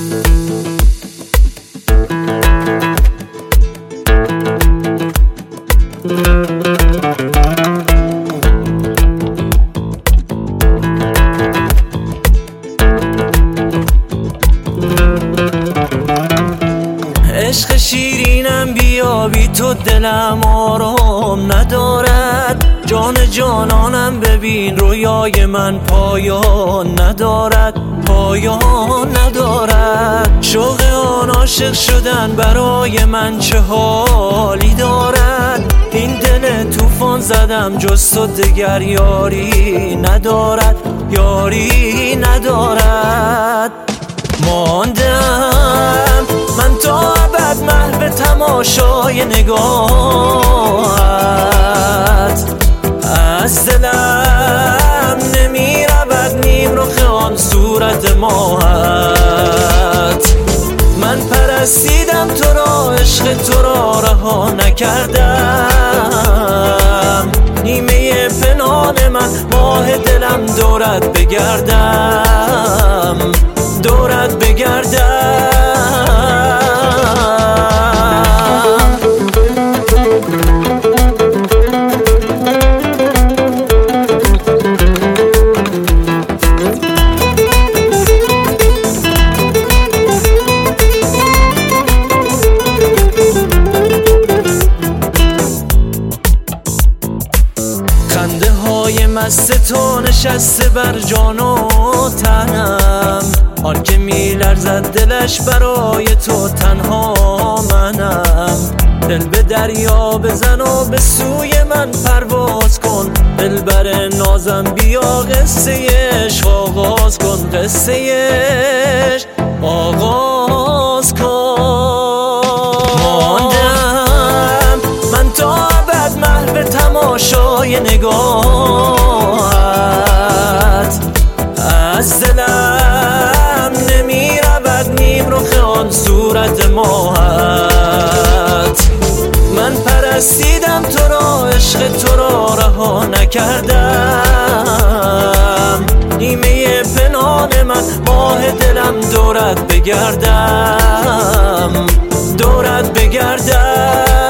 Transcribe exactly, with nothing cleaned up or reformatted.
عشق شیرینم بیا بی تو دلم آرام ندارد، جان جانانم ببین رویای من پایان ندارد، پایان ندارد. شوق آن عاشق شدن برای من چه حالی دارد، این دل طوفان زدم جز تو دگر یاری ندارد، یاری ندارد. ماندم من تا ابد محو تماشای نگاهت، از دلم نمی رود نیم رخ آن صورت ماهت. من پرستیدم تو را، عشق تو را رها نکردم، نیمه پنهان من ماه دلم دورت بگردم، دورت بگردم. خنده های مست تو نشسته بر جان و تنم، آن که می لرزد دلش برای تو تنها منم. دل به دریا بزن و به سوی من پرواز کن، دلبر نازم بیا قصه عشق آغاز کن، قصه عشق آغاز کن. ماندم من تا ابد محو تماشای نگاهت، از دلم نمی رود نیم رخ آن صورت ماهت. من پرستیدم تو را، عشق تو را رها نکردم، نیمه پنهان من ماه دلم دورت بگردم، دورت بگردم.